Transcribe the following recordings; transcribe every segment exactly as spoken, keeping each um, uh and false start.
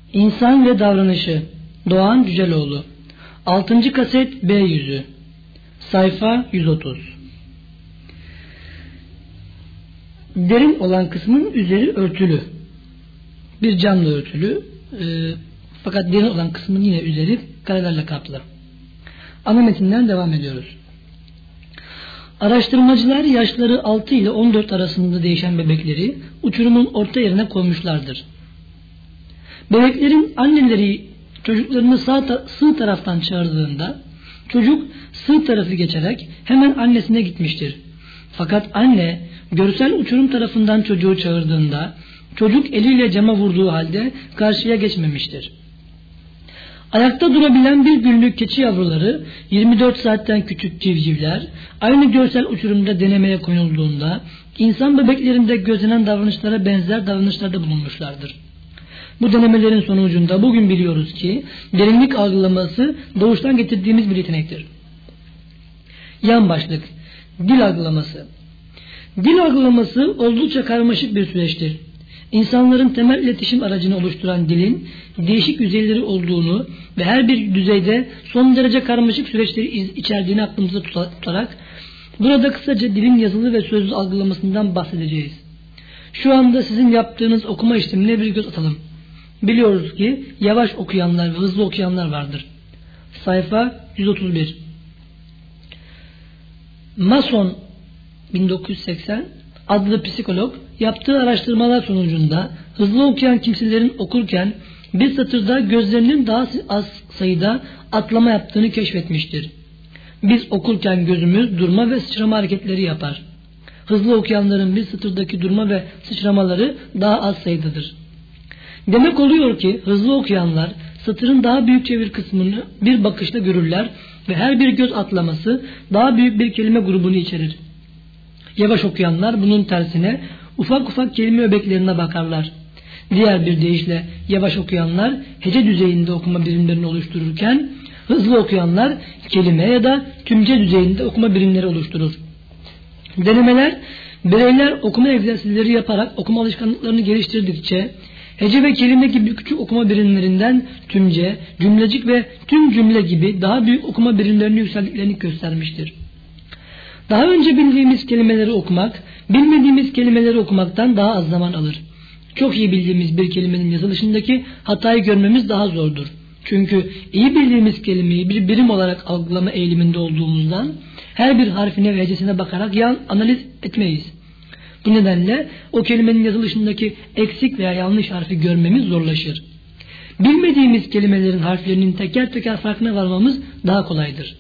İnsan ve Davranışı, Doğan Cüceloğlu. altıncı kaset B yüzü. Sayfa yüz otuz. Derin olan kısmın üzeri örtülü. Bir camla örtülü. E, fakat derin olan kısmın yine üzeri karelerle kaplı. Ana metinden devam ediyoruz. Araştırmacılar yaşları altı ile on dört arasında değişen bebekleri uçurumun orta yerine koymuşlardır. Bebeklerin anneleri çocuklarını sağ, ta- sığ taraftan çağırdığında çocuk sığ tarafı geçerek hemen annesine gitmiştir. Fakat anne görsel uçurum tarafından çocuğu çağırdığında çocuk eliyle cama vurduğu halde karşıya geçmemiştir. Ayakta durabilen bir günlük keçi yavruları, yirmi dört saatten küçük civcivler aynı görsel uçurumda denemeye konulduğunda insan bebeklerinde gözlenen davranışlara benzer davranışlarda bulunmuşlardır. Bu denemelerin sonucunda bugün biliyoruz ki derinlik algılaması doğuştan getirdiğimiz bir yetenektir. Yan başlık: Dil algılaması. Dil algılaması oldukça karmaşık bir süreçtir. İnsanların temel iletişim aracını oluşturan dilin değişik yüzeyleri olduğunu ve her bir düzeyde son derece karmaşık süreçleri içerdiğini aklımızda tutarak burada kısaca dilin yazılı ve sözlü algılamasından bahsedeceğiz. Şu anda sizin yaptığınız okuma işlemine bir göz atalım. Biliyoruz ki yavaş okuyanlar ve hızlı okuyanlar vardır. Sayfa yüz otuz bir. Mason bin dokuz yüz seksen adlı psikolog yaptığı araştırmalar sonucunda hızlı okuyan kimselerin okurken bir satırda gözlerinin daha az sayıda atlama yaptığını keşfetmiştir. Biz okurken gözümüz durma ve sıçrama hareketleri yapar. Hızlı okuyanların bir satırdaki durma ve sıçramaları daha az sayıdadır. Demek oluyor ki hızlı okuyanlar satırın daha büyükçe bir kısmını bir bakışta görürler ve her bir göz atlaması daha büyük bir kelime grubunu içerir. Yavaş okuyanlar bunun tersine ufak ufak kelime öbeklerine bakarlar. Diğer bir deyişle yavaş okuyanlar hece düzeyinde okuma birimlerini oluştururken hızlı okuyanlar kelime ya da tümce düzeyinde okuma birimleri oluşturur. Denemeler, bireyler okuma egzersizleri yaparak okuma alışkanlıklarını geliştirdikçe hece ve kelime gibi küçük okuma birimlerinden tümce, cümlecik ve tüm cümle gibi daha büyük okuma birimlerini yükseldiklerini göstermiştir. Daha önce bildiğimiz kelimeleri okumak, bilmediğimiz kelimeleri okumaktan daha az zaman alır. Çok iyi bildiğimiz bir kelimenin yazılışındaki hatayı görmemiz daha zordur. Çünkü iyi bildiğimiz kelimeyi bir birim olarak algılama eğiliminde olduğumuzdan her bir harfine ve hecesine bakarak yan analiz etmeyiz. Bu nedenle o kelimenin yazılışındaki eksik veya yanlış harfi görmemiz zorlaşır. Bilmediğimiz kelimelerin harflerinin teker teker farkına varmamız daha kolaydır.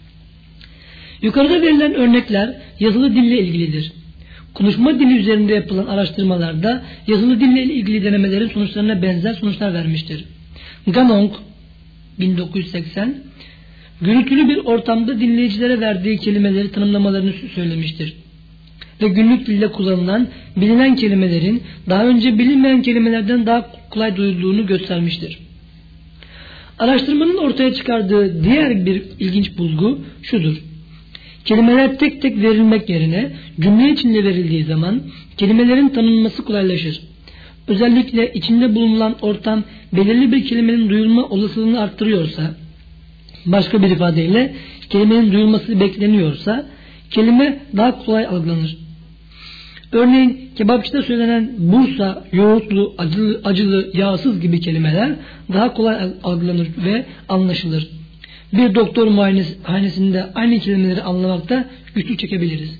Yukarıda verilen örnekler yazılı dille ilgilidir. Konuşma dili üzerinde yapılan araştırmalarda yazılı dille ilgili denemelerin sonuçlarına benzer sonuçlar vermiştir. Ganong bin dokuz yüz seksen gürültülü bir ortamda dinleyicilere verdiği kelimeleri tanımlamalarını söylemiştir. Ve günlük dilde kullanılan bilinen kelimelerin daha önce bilinmeyen kelimelerden daha kolay duyulduğunu göstermiştir. Araştırmanın ortaya çıkardığı diğer bir ilginç bulgu şudur: Kelimeler tek tek verilmek yerine cümle içinde verildiği zaman kelimelerin tanınması kolaylaşır. Özellikle içinde bulunan ortam belirli bir kelimenin duyulma olasılığını arttırıyorsa, başka bir ifadeyle kelimenin duyulması bekleniyorsa kelime daha kolay algılanır. Örneğin kebapçıda söylenen Bursa, yoğurtlu, acılı, acılı, yağsız gibi kelimeler daha kolay algılanır ve anlaşılır. Bir doktor muayenesinde aynı kelimeleri anlamakta güçlük çekebiliriz.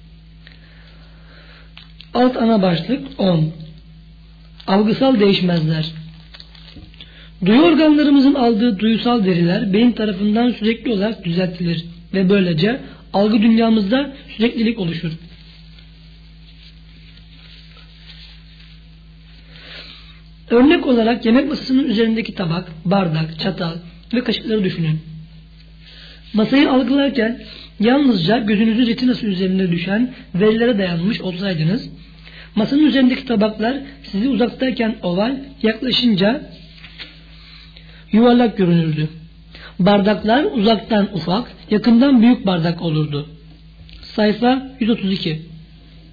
Alt ana başlık on. Algısal değişmezler. Duyu organlarımızın aldığı duyusal veriler beyin tarafından sürekli olarak düzeltilir ve böylece algı dünyamızda süreklilik oluşur. Örnek olarak yemek masasının üzerindeki tabak, bardak, çatal ve kaşıkları düşünün. Masayı algılarken yalnızca gözünüzün retinası üzerinde düşen verilere dayanmış olsaydınız, masanın üzerindeki tabaklar sizi uzaktayken oval, yaklaşınca yuvarlak görünürdü. Bardaklar uzaktan ufak, yakından büyük bardak olurdu. Sayfa yüz otuz iki.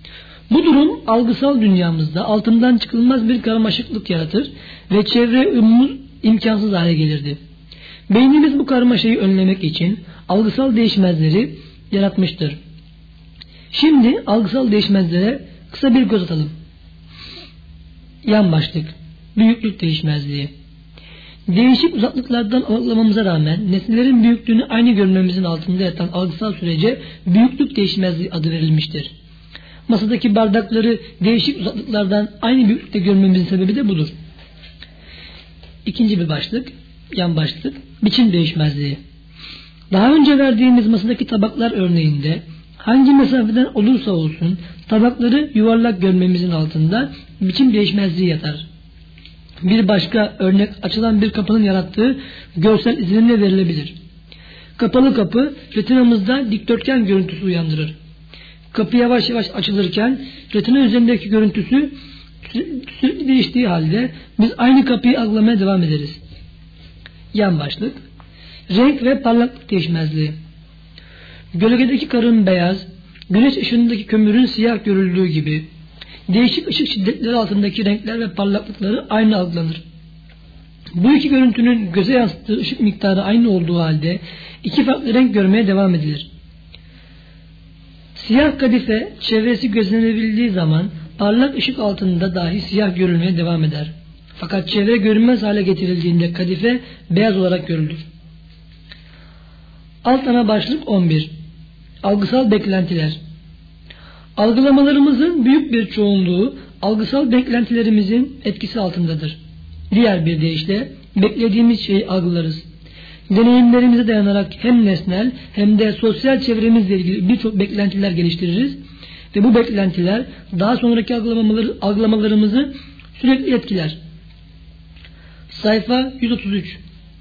Bu durum algısal dünyamızda altından çıkılmaz bir karmaşıklık yaratır ve çevre uyumumuz imkansız hale gelirdi. Beynimiz bu karmaşayı önlemek için algısal değişmezleri yaratmıştır. Şimdi algısal değişmezlere kısa bir göz atalım. Yan başlık: büyüklük değişmezliği. Değişik uzaklıklardan algılamamıza rağmen nesnelerin büyüklüğünü aynı görmemizin altında yatan algısal sürece büyüklük değişmezliği adı verilmiştir. Masadaki bardakları değişik uzaklıklardan aynı büyüklükte görmemizin sebebi de budur. İkinci bir başlık, yan başlık: biçim değişmezliği. Daha önce verdiğimiz masadaki tabaklar örneğinde hangi mesafeden olursa olsun tabakları yuvarlak görmemizin altında biçim değişmezliği yatar. Bir başka örnek açılan bir kapının yarattığı görsel izlenimle verilebilir. Kapalı kapı retinamızda dikdörtgen görüntüsü uyandırır. Kapı yavaş yavaş açılırken retina üzerindeki görüntüsü sürekli değiştiği halde biz aynı kapıyı algılamaya devam ederiz. Yan başlık: renk ve parlaklık değişmezliği. Gölgedeki karın beyaz, güneş ışığındaki kömürün siyah görüldüğü gibi değişik ışık şiddetleri altındaki renkler ve parlaklıkları aynı algılanır. Bu iki görüntünün göze yansıttığı ışık miktarı aynı olduğu halde iki farklı renk görmeye devam edilir. Siyah kadife çevresi gözlenebildiği zaman parlak ışık altında dahi siyah görülmeye devam eder. Fakat çevre görünmez hale getirildiğinde kadife beyaz olarak görülür. Alt ana başlık on bir. Algısal beklentiler. Algılamalarımızın büyük bir çoğunluğu algısal beklentilerimizin etkisi altındadır. Diğer bir deyişle beklediğimiz şeyi algılarız. Deneyimlerimize dayanarak hem nesnel hem de sosyal çevremizle ilgili birçok beklentiler geliştiririz ve bu beklentiler daha sonraki algılamaları, algılamalarımızı sürekli etkiler. Sayfa yüz otuz üç.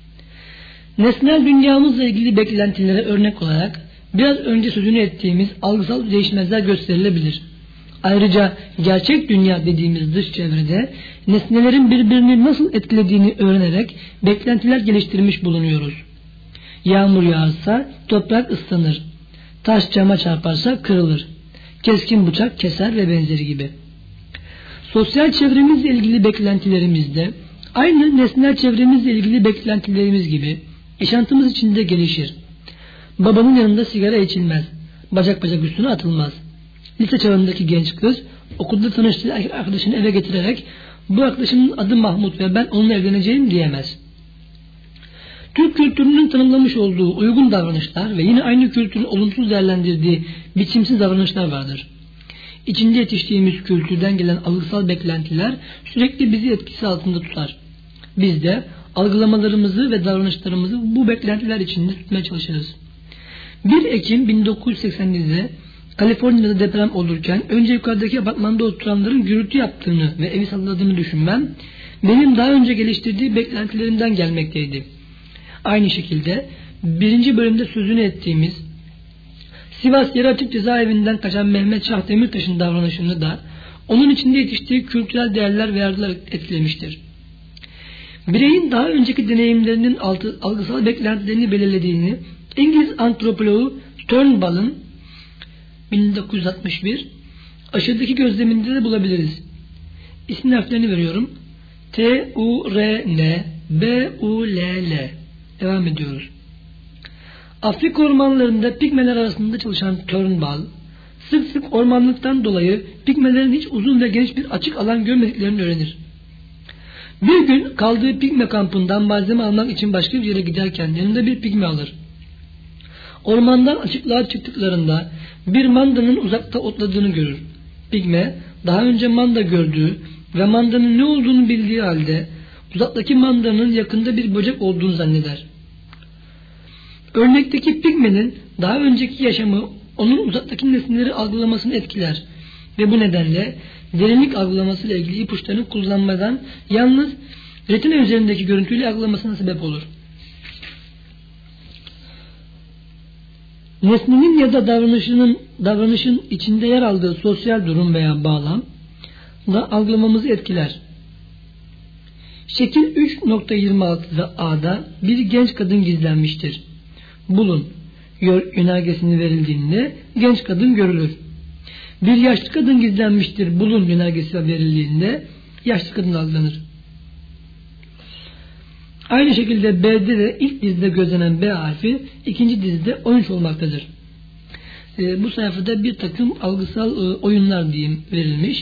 Nesnel dünyamızla ilgili beklentilere örnek olarak biraz önce sözünü ettiğimiz algısal değişmezler gösterilebilir. Ayrıca gerçek dünya dediğimiz dış çevrede nesnelerin birbirini nasıl etkilediğini öğrenerek beklentiler geliştirmiş bulunuyoruz. Yağmur yağarsa toprak ıslanır, taş cama çarparsa kırılır, keskin bıçak keser ve benzeri gibi. Sosyal çevremizle ilgili beklentilerimizde aynı nesnel çevremizle ilgili beklentilerimiz gibi yaşantımız içinde gelişir. Babanın yanında sigara içilmez, bacak bacak üstüne atılmaz. Lise çağındaki genç kız okulda tanıştığı arkadaşını eve getirerek bu arkadaşımın adı Mahmut ve ben onunla evleneceğim diyemez. Türk kültürünün tanımlamış olduğu uygun davranışlar ve yine aynı kültürün olumsuz değerlendirdiği biçimsiz davranışlar vardır. İçinde yetiştiğimiz kültürden gelen algısal beklentiler sürekli bizi etkisi altında tutar. Biz de algılamalarımızı ve davranışlarımızı bu beklentiler içinde tutmaya çalışırız. bir Ekim bin dokuz yüz seksen'de Kaliforniya'da deprem olurken önce yukarıdaki apartmanda oturanların gürültü yaptığını ve evi salladığını düşünmem benim daha önce geliştirdiği beklentilerimden gelmekteydi. Aynı şekilde birinci bölümde sözünü ettiğimiz Sivas Yeraltı Cezaevinden kaçan Mehmet Şah Demirtaş'ın davranışını da onun içinde yetiştiği kültürel değerler ve yargılar etkilemiştir. Bireyin daha önceki deneyimlerinin altı, algısal beklentilerini belirlediğini İngiliz antropoloğu Turnbull'ın bin dokuz yüz altmış bir aşağıdaki gözleminde de bulabiliriz. İsim harflerini veriyorum. T U R N B U L L. Devam ediyoruz. Afrika ormanlarında pigmeler arasında çalışan Turnbull, sık sık ormanlıktan dolayı pigmelerin hiç uzun ve geniş bir açık alan görmediklerini öğrenir. Bir gün kaldığı pigme kampından malzeme almak için başka bir yere giderken yanında bir pigme alır. Ormandan açıklığa çıktıklarında bir mandanın uzakta otladığını görür. Pigme daha önce manda gördüğü ve mandanın ne olduğunu bildiği halde uzaktaki mandanın yakında bir böcek olduğunu zanneder. Örnekteki pigmenin daha önceki yaşamı onun uzaktaki nesneleri algılamasını etkiler ve bu nedenle derinlik algılaması ile ilgili ipuçlarını kullanmadan yalnız retina üzerindeki görüntüyle algılamasına sebep olur. Nesnenin ya da davranışının davranışın içinde yer aldığı sosyal durum veya bağlam da algılamamızı etkiler. Şekil üç nokta yirmi altı'da A'da bir genç kadın gizlenmiştir. Bulun. Yönergesini verildiğinde genç kadın görülür. Bir yaşlı kadın gizlenmiştir bulun yönergesi verildiğinde yaşlı kadın algılanır. Aynı şekilde B'de de ilk dizide gözlenen B harfi ikinci dizide on üç olmaktadır. E, bu sayfada bir takım algısal e, oyunlar diyeyim verilmiş.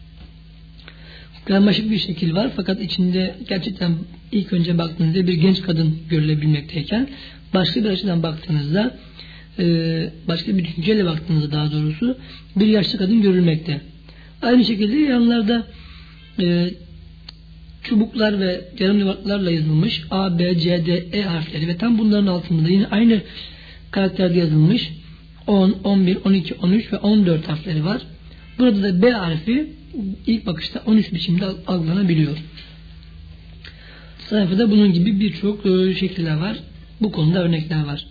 Karmaşık bir şekil var fakat içinde gerçekten ilk önce baktığınızda bir genç kadın görülebilmekteyken başka bir açıdan baktığınızda e, başka bir düşünceyle baktığınızda daha doğrusu bir yaşlı kadın görülmekte. Aynı şekilde yanlarda e, çubuklar ve yarım yuvarlaklarla yazılmış A, B, C, D, E harfleri ve tam bunların altında da yine aynı karakterde yazılmış on, on bir, on iki, on üç ve on dört harfleri var. Burada da B harfi ilk bakışta on üç biçimde algılanabiliyor. Sayfada bunun gibi birçok e, şekiller var. Bu konuda örnekler var.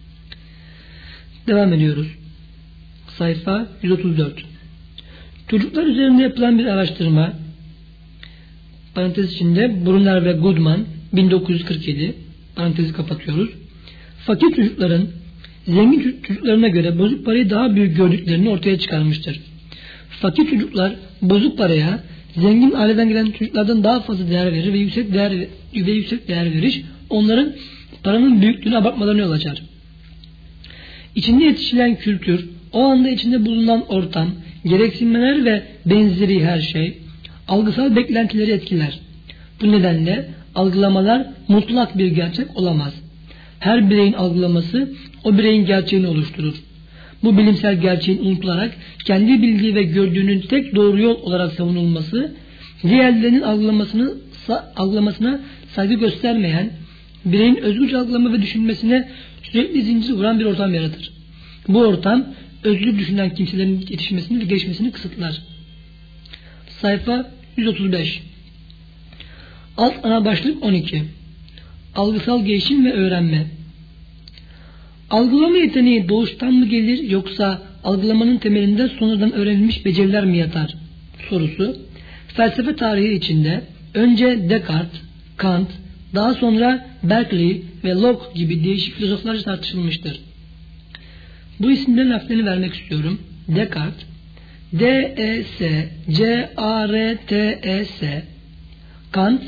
Devam ediyoruz. Sayfa yüz otuz dört. Çocuklar üzerinde yapılan bir araştırma, parantez içinde Brunner ve Goodman bin dokuz yüz kırk yedi, parantezi kapatıyoruz. Fakir çocukların zengin çocuklarına göre bozuk parayı daha büyük gördüklerini ortaya çıkarmıştır. Fakir çocuklar bozuk paraya zengin aileden gelen çocuklardan daha fazla değer verir ve yüksek değer ve yüksek değer verir. Onların paranın büyüklüğüne abartmalarına yol açar. İçinde yetişilen kültür, o anda içinde bulunan ortam, gereksinmeler ve benzeri her şey algısal beklentileri etkiler. Bu nedenle algılamalar mutlak bir gerçek olamaz. Her bireyin algılaması o bireyin gerçeğini oluşturur. Bu bilimsel gerçeğin unutularak kendi bildiği ve gördüğünün tek doğru yol olarak savunulması, diğerlerinin algılamasını, algılamasına saygı göstermeyen, bireyin özgürce algılama ve düşünmesine sürekli zincir vuran bir ortam yaratır. Bu ortam özgür düşünen kimselerin yetişmesini ve gelişmesini kısıtlar. Sayfa yüz otuz beş. Alt ana başlık on iki. Algısal gelişim ve öğrenme. Algılama yeteneği doğuştan mı gelir yoksa algılamanın temelinde sonradan öğrenilmiş beceriler mi yatar? Sorusu felsefe tarihi içinde önce Descartes, Kant, daha sonra Berkeley ve Locke gibi değişik filozoflarca tartışılmıştır. Bu isimlerin harflerini vermek istiyorum. Descartes, D E S C A R T E S, Kant,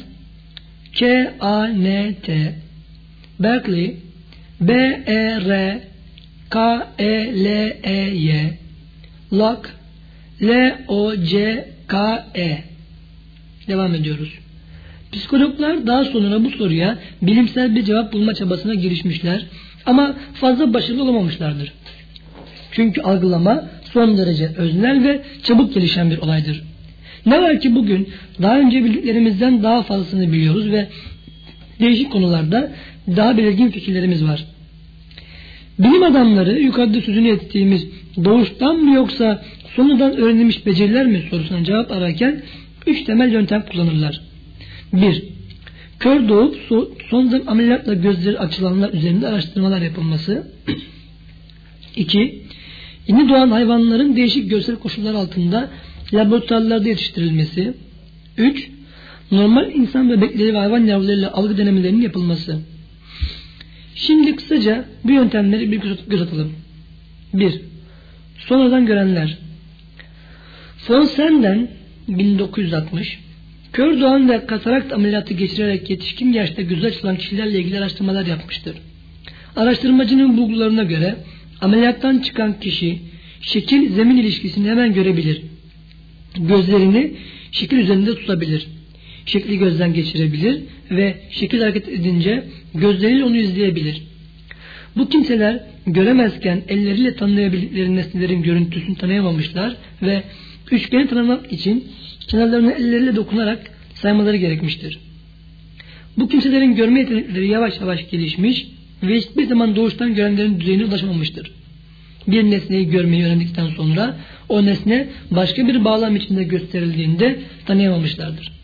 K A N T, Berkeley, B E R K E L E Y, Locke, L O C K E. Devam ediyoruz. Psikologlar daha sonra bu soruya bilimsel bir cevap bulma çabasına girişmişler ama fazla başarılı olamamışlardır. Çünkü algılama son derece öznel ve çabuk gelişen bir olaydır. Ne var ki bugün daha önce bildiklerimizden daha fazlasını biliyoruz ve değişik konularda daha belirgin fikirlerimiz var. Bilim adamları yukarıda sözünü ettiğimiz doğuştan mı yoksa sonradan öğrenilmiş beceriler mi sorusuna cevap ararken üç temel yöntem kullanırlar. bir. Kör doğup sonradan ameliyatla gözleri açılanlar üzerinde araştırmalar yapılması. iki. Yeni doğan hayvanların değişik görsel koşullar altında laboratuvarlarda yetiştirilmesi. üç. Normal insan bebekleri ve hayvan yavrularıyla algı denemelerinin yapılması. Şimdi kısaca bu yöntemleri bir göz atalım. bir. Sonradan görenler. Von Senden bin dokuz yüz altmış kör doğan ve katarakt ameliyatı geçirerek yetişkin yaşta gözü açılan kişilerle ilgili araştırmalar yapmıştır. Araştırmacının bulgularına göre ameliyattan çıkan kişi şekil zemin ilişkisini hemen görebilir. Gözlerini şekil üzerinde tutabilir. Şekli gözden geçirebilir ve şekil hareket edince gözleriyle onu izleyebilir. Bu kimseler göremezken elleriyle tanıyabildikleri nesnelerin görüntüsünü tanıyamamışlar ve üçgeni tanımak için kenarlarına elleriyle dokunarak saymaları gerekmiştir. Bu kimselerin görme yetenekleri yavaş yavaş gelişmiş ve hiçbir zaman doğuştan görenlerin düzeyine ulaşamamıştır. Bir nesneyi görmeyi öğrendikten sonra o nesne başka bir bağlam içinde gösterildiğinde tanıyamamışlardır.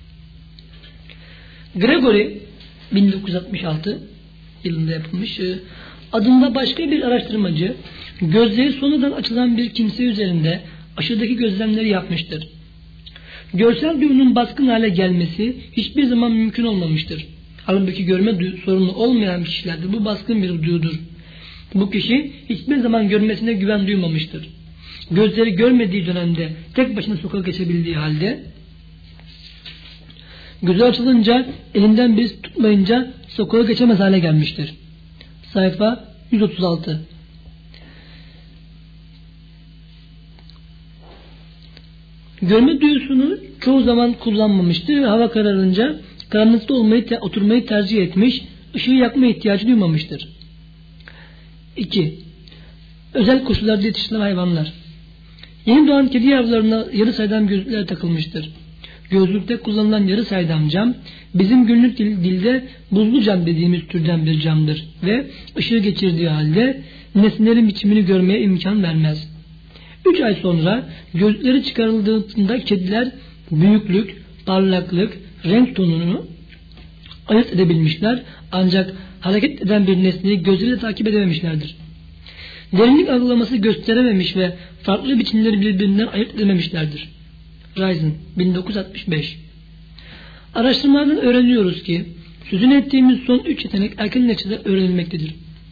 Gregory bin dokuz yüz altmış altı yılında yapılmış adında başka bir araştırmacı gözleri sonradan açılan bir kimse üzerinde aşağıdaki gözlemleri yapmıştır. Görsel duyunun baskın hale gelmesi hiçbir zaman mümkün olmamıştır. Halbuki görme sorunu olmayan kişilerde bu baskın bir duyudur. Bu kişi hiçbir zaman görmesine güven duymamıştır. gözleri görmediği dönemde tek başına sokağa geçebildiği halde, gözü açılınca elinden birisi tutmayınca sokağa geçemez hale gelmiştir. Sayfa yüz otuz altı. Görme duyusunu çoğu zaman kullanmamıştır ve hava kararınca karanlıkta olmayı, te- oturmayı tercih etmiş, ışığı yakma ihtiyacı duymamıştır. iki. Özel koşullarda yetiştirilen hayvanlar. Yeni doğan kedi yavrularına yarı saydam gözlükler takılmıştır. Gözlükte kullanılan yarı saydam cam, bizim günlük dil, dilde buzlu cam dediğimiz türden bir camdır ve ışığı geçirdiği halde nesnelerin biçimini görmeye imkan vermez. Üç ay sonra gözlükleri çıkarıldığında kediler büyüklük, parlaklık, renk tonunu ayırt edebilmişler, ancak hareket eden bir nesneyi gözleriyle takip edememişlerdir. Derinlik algılaması gösterememiş ve farklı biçimleri birbirinden ayırt edememişlerdir. Risen, bin dokuz yüz altmış beş. Araştırmalardan öğreniyoruz ki sözünü ettiğimiz son üç yetenek erken yaşta öğrenilmektedir.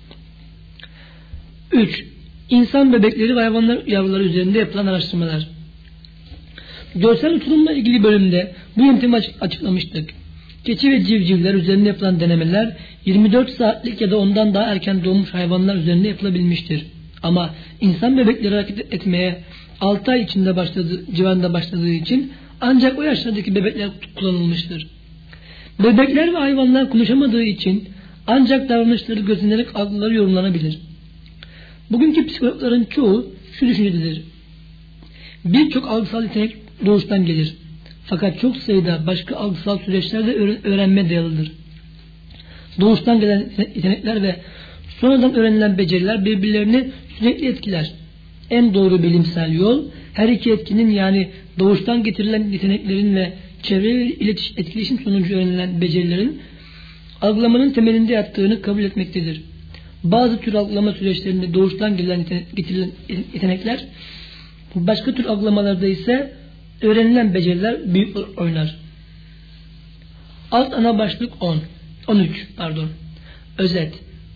üç. İnsan bebekleri ve hayvanlar yavruları üzerinde yapılan araştırmalar. Görsel uçurumla ilgili bölümde bu yöntemi açıklamıştık. Keçi ve civcivler üzerinde yapılan denemeler yirmi dört saatlik ya da ondan daha erken doğmuş hayvanlar üzerinde yapılabilmiştir. Ama insan bebekleri hareket etmeye altı ay içinde başladığı, civarında başladığı için ancak o yaşlardaki bebekler kullanılmıştır. Bebekler ve hayvanlar konuşamadığı için ancak davranışları gözlenerek algıları yorumlanabilir. Bugünkü psikologların çoğu şu düşüncededir: birçok algısal yetenek doğuştan gelir. Fakat çok sayıda başka algısal süreçler de öğrenme dayalıdır. Doğuştan gelen yetenekler ve sonradan öğrenilen beceriler birbirlerini sürekli etkiler. En doğru bilimsel yol, her iki etkinin, yani doğuştan getirilen yeteneklerin ve çevre iletişim, etkileşim sonucu öğrenilen becerilerin algılamanın temelinde yattığını kabul etmektedir. Bazı tür algılama süreçlerinde doğuştan gelen getirilen yetenekler, başka tür algılamalarda ise öğrenilen beceriler büyük oynar. Alt ana başlık on. on üç pardon. Özet.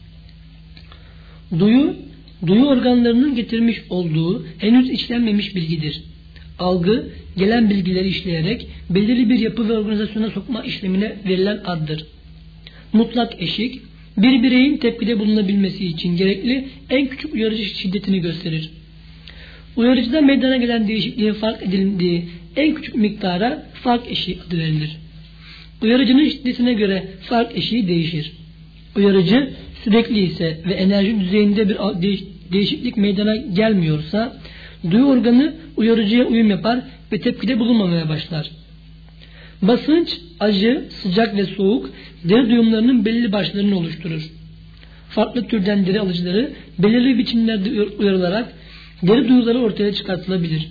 Duyu, duyu organlarının getirmiş olduğu henüz işlenmemiş bilgidir. Algı, gelen bilgileri işleyerek belirli bir yapı ve organizasyona sokma işlemine verilen addır. Mutlak eşik, bir bireyin tepkide bulunabilmesi için gerekli en küçük uyarıcı şiddetini gösterir. Uyarıcıda meydana gelen değişikliğin fark edildiği en küçük miktara fark eşiği adı verilir. Uyarıcının şiddetine göre fark eşiği değişir. Uyarıcı sürekli ise ve enerji düzeyinde bir değişiklik meydana gelmiyorsa, duyu organı uyarıcıya uyum yapar ve tepkide bulunmamaya başlar. Basınç, acı, sıcak ve soğuk deri duyumlarının belirli başlarını oluşturur. Farklı türden deri alıcıları belirli biçimlerde uyarılarak deri duyuları ortaya çıkartılabilir.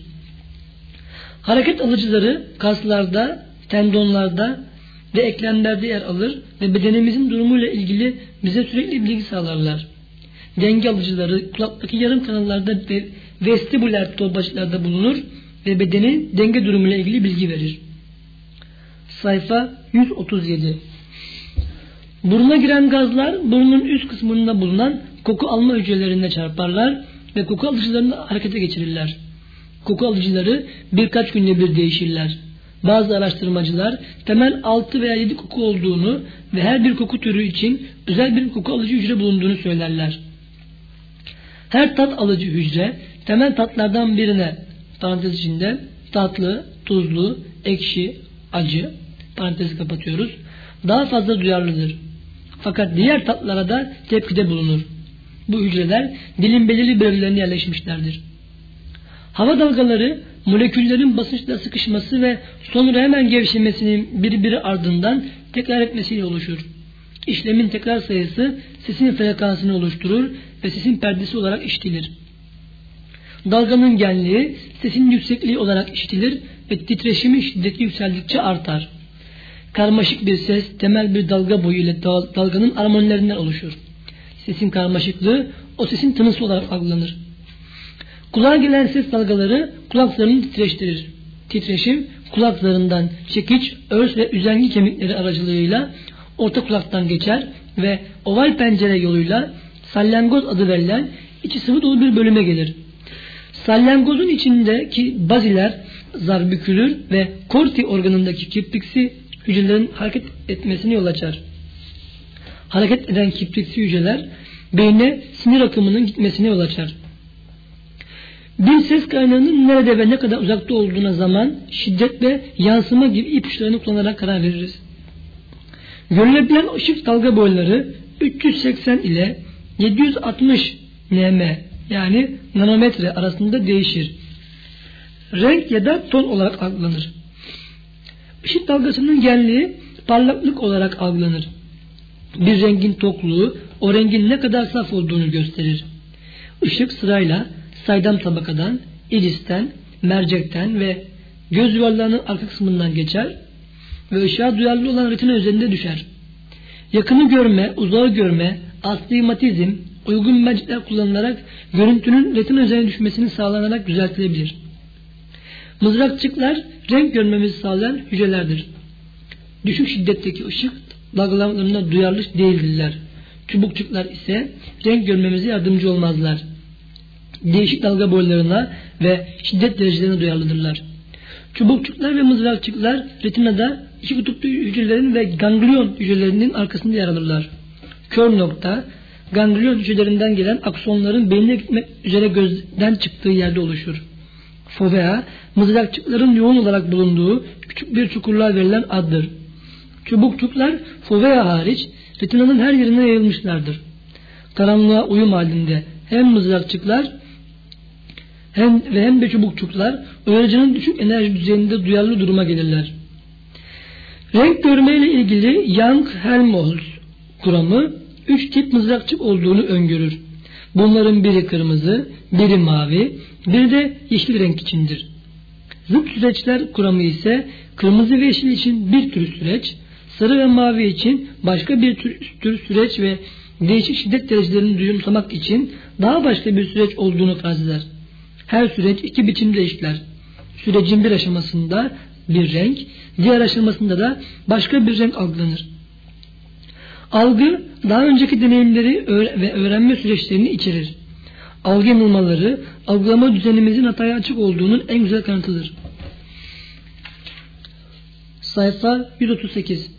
Hareket alıcıları kaslarda, tendonlarda ve eklemlerde yer alır ve bedenimizin durumuyla ilgili bize sürekli bilgi sağlarlar. Denge alıcıları kulaktaki yarım kanallarda ve vestibüler torbacıklarda bulunur ve bedenin denge durumuyla ilgili bilgi verir. Sayfa yüz otuz yedi. Buruna giren gazlar burnun üst kısmında bulunan koku alma hücrelerine çarparlar ve koku alıcılarını harekete geçirirler. Koku alıcıları birkaç günde bir değişirler. Bazı araştırmacılar temel altı veya yedi koku olduğunu ve her bir koku türü için özel bir koku alıcı hücre bulunduğunu söylerler. Her tat alıcı hücre temel tatlardan birine, parantez içinde tatlı, tuzlu, ekşi, acı, parantezi kapatıyoruz, daha fazla duyarlıdır. Fakat diğer tatlara da tepkide bulunur. Bu hücreler dilin belirli bölgelerine yerleşmişlerdir. Hava dalgaları moleküllerin basınçla sıkışması ve sonra hemen gevşemesinin birbiri ardından tekrar etmesiyle oluşur. İşlemin tekrar sayısı sesin frekansını oluşturur ve sesin perdesi olarak işitilir. Dalganın genliği sesin yüksekliği olarak işitilir ve titreşimi şiddeti yükseldikçe artar. Karmaşık bir ses temel bir dalga boyu ile dalganın armonilerinden oluşur. Sesin karmaşıklığı o sesin tınısı olarak algılanır. Kulağa gelen ses dalgaları kulak zarını titreştirir. Titreşim kulak zarından çekiç, örs ve üzengi kemikleri aracılığıyla orta kulaktan geçer ve oval pencere yoluyla salyangoz adı verilen içi sıvı dolu bir bölüme gelir. Salyangozun içindeki baziler zar bükülür ve korti organındaki kipriksi hücrelerin hareket etmesine yol açar. Hareket eden kipriksi hücreler beyne sinir akımının gitmesine yol açar. Bir ses kaynağının nerede ve ne kadar uzakta olduğuna zaman, şiddet ve yansıma gibi ipuçlarını kullanarak karar veririz. Görülebilen ışık dalga boyları üç yüz seksen ile yedi yüz altmış nm yani nanometre arasında değişir. Renk ya da ton olarak algılanır. Işık dalgasının genliği parlaklık olarak algılanır. Bir rengin tokluğu o rengin ne kadar saf olduğunu gösterir. Işık sırayla saydam tabakadan, iristen, mercekten ve göz yuvarlağının arka kısmından geçer ve ışığa duyarlı olan retina üzerinde düşer. Yakını görme, uzağı görme, astigmatizm, uygun mercekler kullanılarak görüntünün retina üzerine düşmesini sağlanarak düzeltilebilir. Mızrakçıklar renk görmemizi sağlayan hücrelerdir. Düşük şiddetteki ışık dalgalanmalarına duyarlı değildirler. Çubukçuklar ise renk görmemize yardımcı olmazlar. Değişik dalga boylarına ve şiddet derecelerine duyarlıdırlar. Çubukçuklar ve mızrakçıklar retinada iki kutuplu hücrelerin ve ganglion hücrelerinin arkasında yer alırlar. Kör nokta, ganglion hücrelerinden gelen aksonların beynine gitmek üzere gözden çıktığı yerde oluşur. Fovea, mızrakçıkların yoğun olarak bulunduğu küçük bir çukurluğa verilen addır. Çubukçuklar fovea hariç retinanın her yerine yayılmışlardır. Karanlığa uyum halinde hem mızrakçıklar hem ve hem de çubukçuklar uyarıcının düşük enerji düzeyinde duyarlı duruma gelirler. Renk görmeyle ilgili Young-Helmholtz kuramı üç tip mızrakçık olduğunu öngörür. Bunların biri kırmızı, biri mavi, biri de yeşil renk içindir. Zıt süreçler kuramı ise kırmızı ve yeşil için bir tür süreç, sarı ve mavi için başka bir tür, tür süreç ve değişik şiddet derecelerini duyumsamak için daha başka bir süreç olduğunu farz eder. Her süreç iki biçimde işler. Sürecin bir aşamasında bir renk, diğer aşamasında da başka bir renk algılanır. Algı, daha önceki deneyimleri ve öğrenme süreçlerini içerir. Algı yanılmaları, algılama düzenimizin hataya açık olduğunun en güzel kanıtıdır. Sayfa yüz otuz sekiz.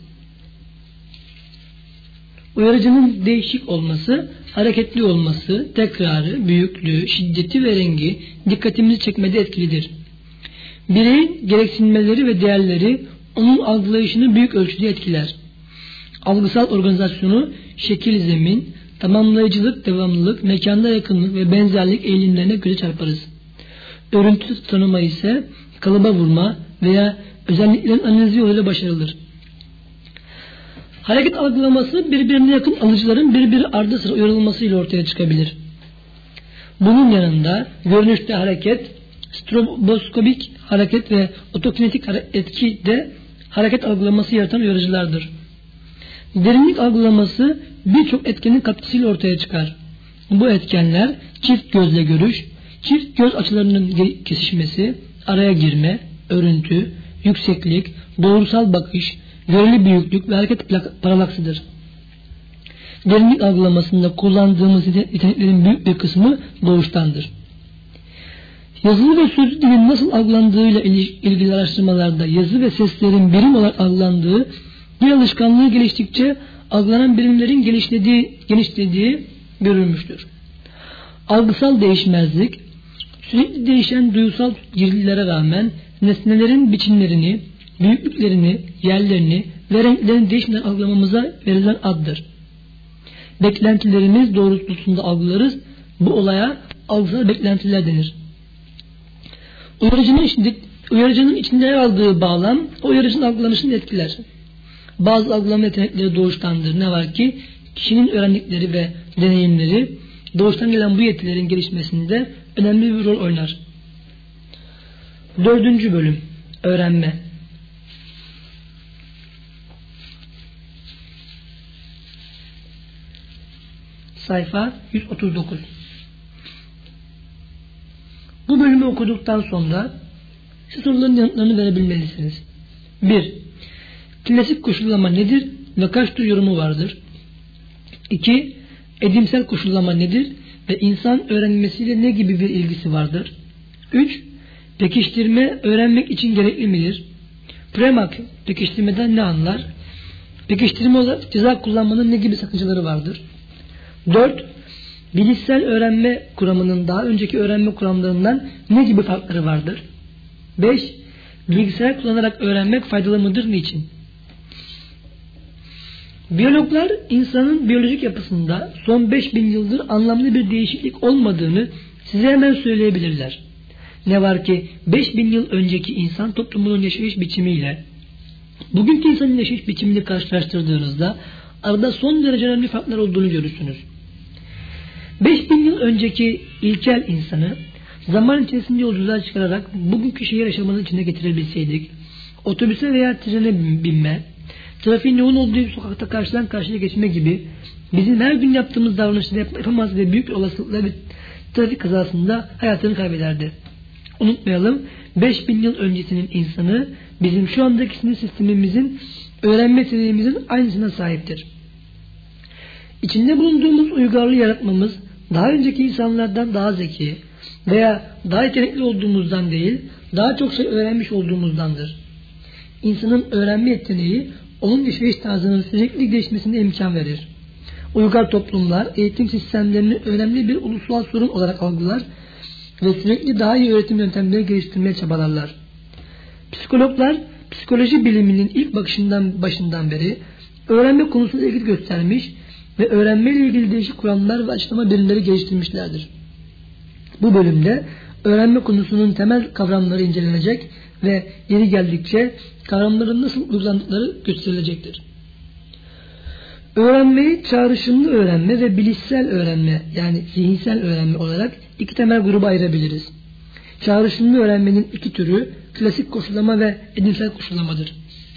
Uyarıcının değişik olması, hareketli olması, tekrarı, büyüklüğü, şiddeti ve rengi dikkatimizi çekmede etkilidir. Bireyin gereksinimleri ve değerleri onun algılayışını büyük ölçüde etkiler. Algısal organizasyonu, şekil, zemin, tamamlayıcılık, devamlılık, mekanda yakınlık ve benzerlik eğilimlerine göre çarparız. Örüntü tanıma ise kalıba vurma veya özelliklerin analizi yoluyla başarılır. Hareket algılaması birbirine yakın alıcıların birbiri ardı sıra uyarılmasıyla ortaya çıkabilir. Bunun yanında görünüşte hareket, stroboskopik hareket ve otokinetik etki de hareket algılaması yaratan uyarıcılardır. Derinlik algılaması birçok etkenin katkısıyla ortaya çıkar. Bu etkenler çift gözle görüş, çift göz açılarının kesişmesi, araya girme, örüntü, yükseklik, doğrusal bakış, göreli büyüklük ve hareket paralaksıdır. Derinlik algılamasında kullandığımız yeteneklerin büyük bir kısmı doğuştandır. Yazılı ve sözlü dilin nasıl algılandığıyla ilgili araştırmalarda yazı ve seslerin birim olarak algılandığı, dil alışkanlığı geliştikçe algılanan birimlerin genişlediği, genişlediği görülmüştür. Algısal değişmezlik, sürekli değişen duysal girdilere rağmen nesnelerin biçimlerini, büyüklüklerini, yerlerini ve renklerini değişmeden algılamamıza verilen addır. Beklentilerimiz doğrultusunda algılarız. Bu olaya algısal beklentiler denir. Uyarıcının içinde, uyarıcının içinde yer aldığı bağlam o uyarıcının algılanışını etkiler. Bazı algılama yetenekleri doğuştandır. Ne var ki kişinin öğrendikleri ve deneyimleri doğuştan gelen bu yetilerin gelişmesinde önemli bir rol oynar. Dördüncü bölüm. Öğrenme. Sayfa yüz otuz dokuz. Bu bölümü okuduktan sonra şu soruların yanıtlarını verebilmelisiniz. bir. Klasik koşullama nedir ve kaç tür yorumu vardır? iki. Edimsel koşullama nedir ve insan öğrenmesiyle ne gibi bir ilgisi vardır? üç. Pekiştirme öğrenmek için gerekli midir? Premak pekiştirmeden ne anlar? Pekiştirme olarak ceza kullanmanın ne gibi sakıncaları vardır? dört. Bilişsel öğrenme kuramının daha önceki öğrenme kuramlarından ne gibi farkları vardır? beş. Bilgisayar kullanarak öğrenmek faydalı mıdır? Niçin? Biyologlar insanın biyolojik yapısında son beş bin yıldır anlamlı bir değişiklik olmadığını size hemen söyleyebilirler. Ne var ki beş bin yıl önceki insan toplumunun yaşayış biçimiyle bugünkü insanın yaşayış biçimini karşılaştırdığınızda arada son derece önemli farklar olduğunu görürsünüz. beş bin yıl önceki ilkel insanı zaman içerisinde yolculuğa çıkararak bugünkü şehir yaşamının içine getirebilseydik, otobüse veya trene binme, trafiğin yoğun olduğu bir sokakta karşıdan karşıya geçme gibi bizim her gün yaptığımız davranışları yapamaz ve büyük olasılıkla bir trafik kazasında hayatını kaybederdi. Unutmayalım, beş bin yıl öncesinin insanı bizim şu andaki sinir sistemimizin, öğrenme yeteneğimizin aynısına sahiptir. İçinde bulunduğumuz uygarlığı yaratmamız daha önceki insanlardan daha zeki veya daha yetenekli olduğumuzdan değil, daha çok şey öğrenmiş olduğumuzdandır. İnsanın öğrenme yeteneği onun yaşayış tarzının sürekli değişmesine imkan verir. Uygar toplumlar eğitim sistemlerini önemli bir ulusal sorun olarak algılar ve sürekli daha iyi öğretim yöntemleri geliştirmeye çabalarlar. Psikologlar psikoloji biliminin ilk bakışından başından beri öğrenme konusunda ilgi göstermiş ve öğrenme ile ilgili değişik kuramlar ve açıklama birimleri geliştirmişlerdir. Bu bölümde öğrenme konusunun temel kavramları incelenecek ve yeri geldikçe kavramların nasıl uygulandıkları gösterilecektir. Öğrenmeyi çağrışımlı öğrenme ve bilişsel öğrenme, yani zihinsel öğrenme olarak iki temel gruba ayırabiliriz. Çağrışımlı öğrenmenin iki türü klasik koşullama ve edimsel koşullamadır.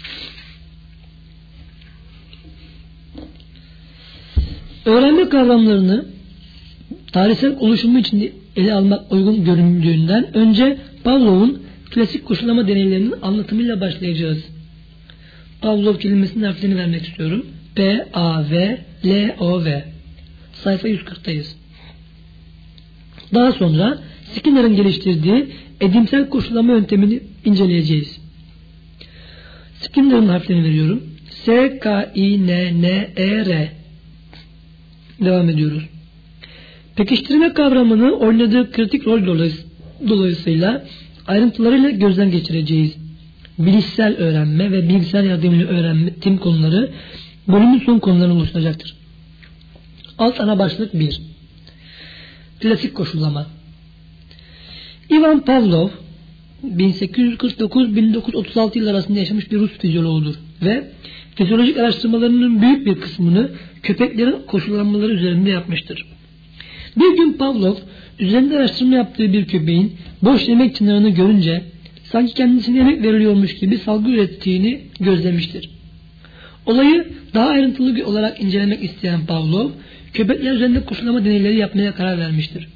Öğrenme kavramlarını tarihsel oluşumu için ele almak uygun göründüğünden önce Pavlov'un klasik koşullama deneylerinin anlatımıyla başlayacağız. Pavlov kelimesinin harflerini vermek istiyorum. P, A, V, L, O, V. Sayfa yüz kırktayız. Daha sonra Skinner'ın geliştirdiği edimsel koşullama yöntemini inceleyeceğiz. Skinner'ın harflerini veriyorum. S, K, I, N, N, E, R. Devam ediyoruz. Pekiştirme kavramını oynadığı kritik rol dolayısıyla ayrıntılarıyla gözden geçireceğiz. Bilişsel öğrenme ve bilgisayar yardımıyla öğretim konuları bölümün son konularını oluşturacaktır. Alt ana başlık bir. Klasik koşullama. Ivan Pavlov bin sekiz yüz kırk dokuz bin dokuz yüz otuz altı yıl arasında yaşamış bir Rus fizyoloğudur ve fizyolojik araştırmalarının büyük bir kısmını köpeklerin koşullanmaları üzerinde yapmıştır. Bir gün Pavlov üzerinde araştırma yaptığı bir köpeğin boş yemek çınarını görünce sanki kendisine yemek veriliyormuş gibi salgı ürettiğini gözlemiştir. Olayı daha ayrıntılı olarak incelemek isteyen Pavlov, köpekler üzerinde koşullama deneyleri yapmaya karar vermiştir.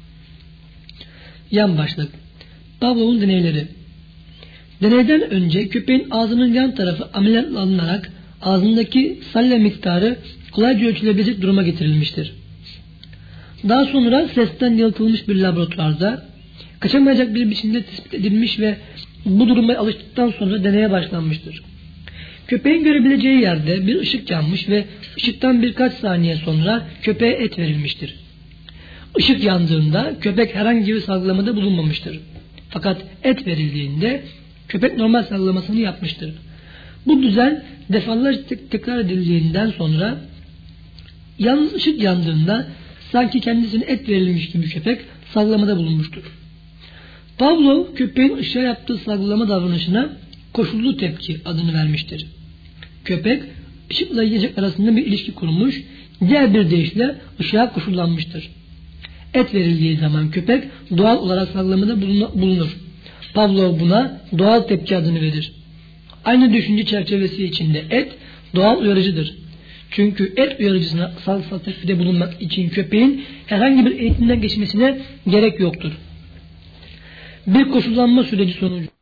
Yan başlık. Pavlov'un deneyleri. Deneyden önce köpeğin ağzının yan tarafı ameliyatla alınarak ağzındaki salya miktarı kolayca ölçülebilecek duruma getirilmiştir. Daha sonra sesten yalıtılmış bir laboratuvarda kaçamayacak bir biçimde tespit edilmiş ve bu duruma alıştıktan sonra deneye başlanmıştır. Köpeğin görebileceği yerde bir ışık yanmış ve ışıktan birkaç saniye sonra köpeğe et verilmiştir. Işık yandığında köpek herhangi bir salgılamada bulunmamıştır. Fakat et verildiğinde köpek normal salgılamasını yapmıştır. Bu düzen defalarca tekrar edildiğinden sonra yalnız ışık yandığında sanki kendisine et verilmiş gibi köpek salgılamada bulunmuştur. Pavlov köpeğin ışığa yaptığı salgılama davranışına koşullu tepki adını vermiştir. Köpek ışıkla yiyecek arasında bir ilişki kurmuş, diğer bir deyişle ışığa koşullanmıştır. Et verildiği zaman köpek doğal olarak salgılamada bulunur. Pavlov buna doğal tepki adını verir. Aynı düşünce çerçevesi içinde et doğal uyarıcıdır. Çünkü et uyarıcısına salgısal tepkide bulunmak için köpeğin herhangi bir eğitimden geçmesine gerek yoktur. Bir koşullanma süreci sonucu